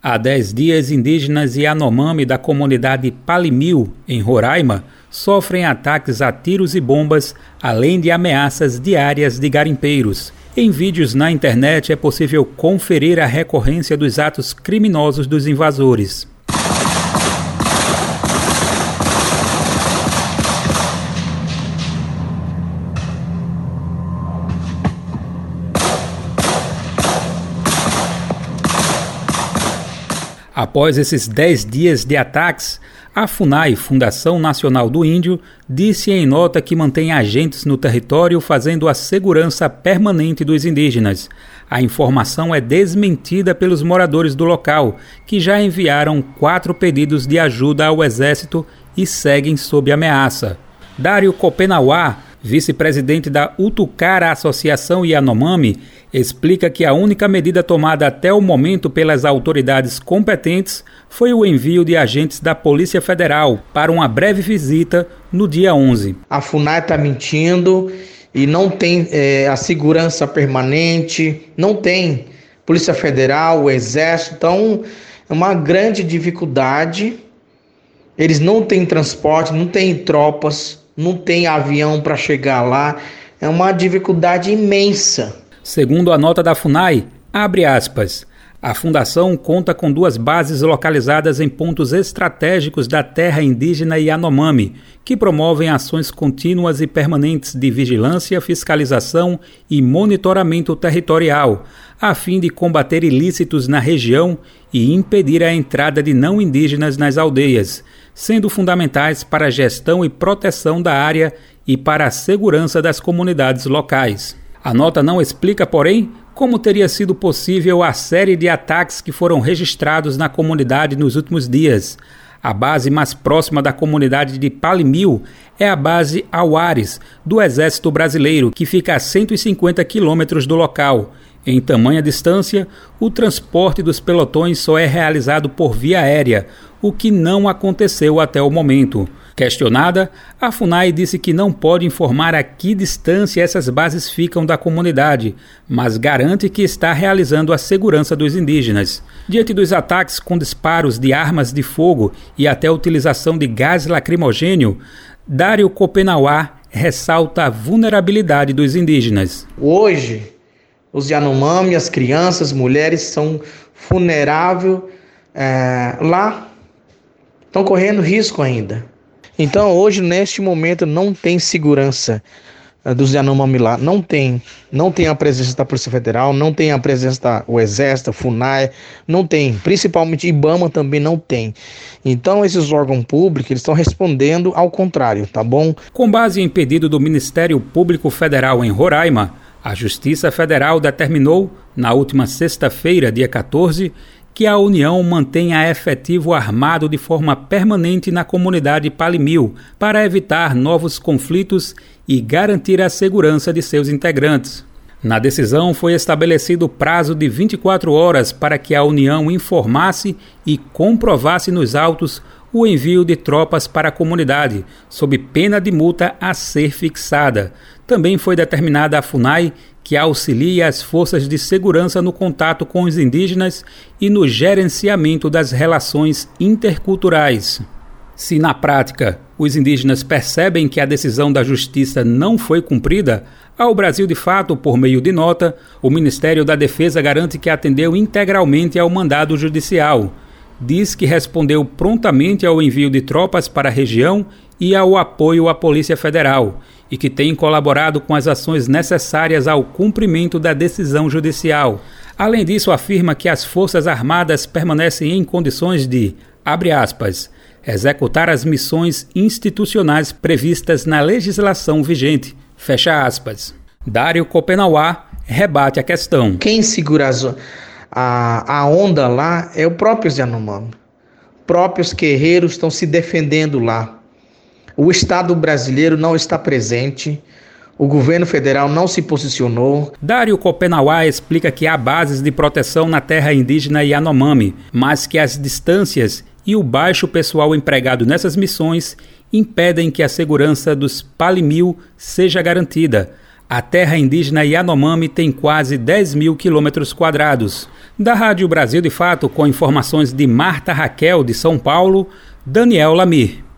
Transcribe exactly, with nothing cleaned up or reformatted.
Há dez dias, indígenas Yanomami da comunidade Palimil, em Roraima, sofrem ataques a tiros e bombas, além de ameaças diárias de garimpeiros. Em vídeos na internet é possível conferir a recorrência dos atos criminosos dos invasores. Após esses dez dias de ataques, a FUNAI, Fundação Nacional do Índio, disse em nota que mantém agentes no território fazendo a segurança permanente dos indígenas. A informação é desmentida pelos moradores do local, que já enviaram quatro pedidos de ajuda ao Exército e seguem sob ameaça. Dário Copenauá, vice-presidente da Utucara Associação Yanomami, explica que a única medida tomada até o momento pelas autoridades competentes foi o envio de agentes da Polícia Federal para uma breve visita no dia onze. A FUNAI está mentindo e não tem é, a segurança permanente, não tem Polícia Federal, o Exército, então é uma grande dificuldade. Eles não têm transporte, não têm tropas, não tem avião para chegar lá, é uma dificuldade imensa. Segundo a nota da FUNAI, abre aspas, a fundação conta com duas bases localizadas em pontos estratégicos da terra indígena Yanomami, que promovem ações contínuas e permanentes de vigilância, fiscalização e monitoramento territorial, a fim de combater ilícitos na região e impedir a entrada de não indígenas nas aldeias, sendo fundamentais para a gestão e proteção da área e para a segurança das comunidades locais. A nota não explica, porém, como teria sido possível a série de ataques que foram registrados na comunidade nos últimos dias. A base mais próxima da comunidade de Palimil é a base Auares, do Exército Brasileiro, que fica a cento e cinquenta quilômetros do local. Em tamanha distância, o transporte dos pelotões só é realizado por via aérea, o que não aconteceu até o momento. Questionada, a FUNAI disse que não pode informar a que distância essas bases ficam da comunidade, mas garante que está realizando a segurança dos indígenas. Diante dos ataques com disparos de armas de fogo e até a utilização de gás lacrimogênio, Dário Copenauá ressalta a vulnerabilidade dos indígenas. Hoje, os Yanomami, as crianças, as mulheres são vulneráveis é, lá, estão correndo risco ainda. Então, hoje, neste momento, não tem segurança uh, dos Yanomami lá. Não tem. Não tem a presença da Polícia Federal, não tem a presença do Exército, FUNAI, não tem. Principalmente IBAMA também não tem. Então, esses órgãos públicos, eles estão respondendo ao contrário, tá bom? Com base em pedido do Ministério Público Federal em Roraima, a Justiça Federal determinou, na última sexta-feira, dia quatorze, que a União mantenha efetivo armado de forma permanente na comunidade Palimil para evitar novos conflitos e garantir a segurança de seus integrantes. Na decisão foi estabelecido prazo de vinte e quatro horas para que a União informasse e comprovasse nos autos o envio de tropas para a comunidade, sob pena de multa a ser fixada. Também foi determinada a FUNAI que auxilia as forças de segurança no contato com os indígenas e no gerenciamento das relações interculturais. Se na prática os indígenas percebem que a decisão da Justiça não foi cumprida, ao Brasil de Fato, por meio de nota, o Ministério da Defesa garante que atendeu integralmente ao mandado judicial. Diz que respondeu prontamente ao envio de tropas para a região e ao apoio à Polícia Federal, e que tem colaborado com as ações necessárias ao cumprimento da decisão judicial. Além disso, afirma que as Forças Armadas permanecem em condições de, abre aspas, executar as missões institucionais previstas na legislação vigente, fecha aspas. Dário Copenauá rebate a questão. Quem segura as, a, a onda lá é o próprio Yanomami. Próprios guerreiros estão se defendendo lá. O Estado brasileiro não está presente, o governo federal não se posicionou. Dário Copenauá explica que há bases de proteção na terra indígena Yanomami, mas que as distâncias e o baixo pessoal empregado nessas missões impedem que a segurança dos Palimil seja garantida. A terra indígena Yanomami tem quase dez mil quilômetros quadrados. Da Rádio Brasil de Fato, com informações de Marta Raquel, de São Paulo, Daniel Lamir.